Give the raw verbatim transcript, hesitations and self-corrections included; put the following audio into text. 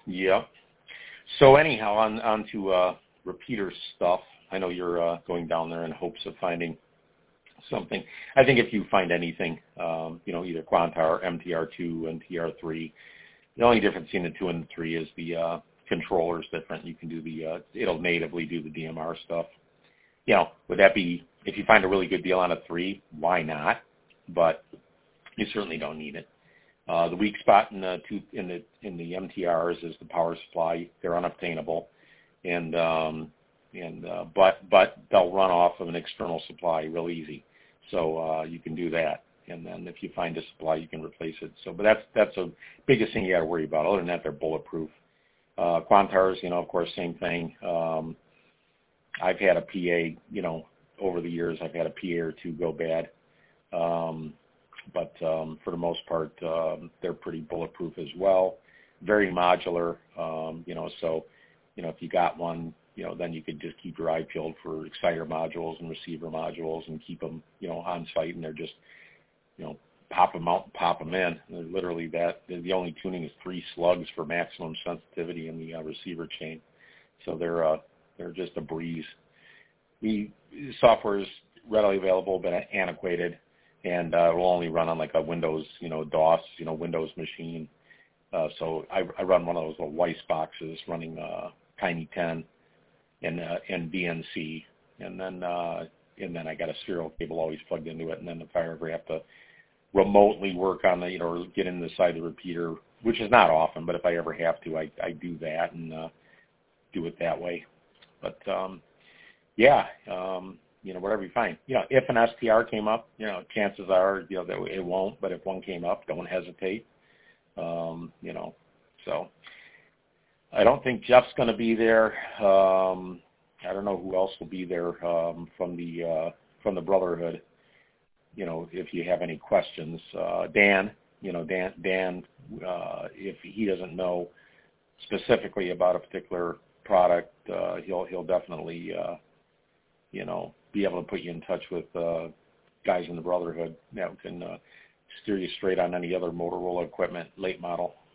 Yeah. So anyhow, on on to uh, repeater stuff. I know you're uh, going down there in hopes of finding something. I think if you find anything, um, you know, either Quantar, M T R two, and T R three, the only difference between the two and the three is the uh, controller's different. You can do the, uh, it'll natively do the D M R stuff. You know, would that be, if you find a really good deal on a three, why not? But you certainly don't need it. Uh, the weak spot in the two, in the in the M T Rs is the power supply. They're unobtainable, and um, and uh, but but they'll run off of an external supply real easy. So uh, you can do that, and then if you find a supply, you can replace it. So, but that's that's the biggest thing you got to worry about. Other than that, they're bulletproof. Uh, Quantars, you know, of course, same thing. Um, I've had a P A, you know, over the years, I've had a P A or two go bad. Um, but um, for the most part, um, they're pretty bulletproof as well. Very modular, um, you know, so, you know, if you got one, you know, then you could just keep your eye peeled for exciter modules and receiver modules and keep them, you know, on site, and they're just, you know, pop them out and pop them in. They're literally that. The only tuning is three slugs for maximum sensitivity in the uh, receiver chain. So they're uh, they're just a breeze. The software is readily available, but antiquated, and uh, will only run on like a Windows, you know, DOS, you know, Windows machine. Uh, so I, I run one of those little Weiss boxes running uh, Tiny ten and uh, and B N C, and then uh, and then I got a serial cable always plugged into it, and then if I ever have to remotely work on the, you know, or get in the side of the repeater, which is not often, but if I ever have to, I, I do that and uh, do it that way. But um, yeah, um, you know, whatever you find. You know, if an S T R came up, you know, chances are, you know, that it won't. But if one came up, don't hesitate. Um, you know, so I don't think Jeff's going to be there. Um, I don't know who else will be there um, from the uh, from the Brotherhood. You know, if you have any questions, uh, Dan, you know, Dan, Dan, uh, if he doesn't know specifically about a particular product, uh, he'll he'll definitely, uh, you know, be able to put you in touch with uh, guys in the Brotherhood that can uh, steer you straight on any other Motorola equipment, late model.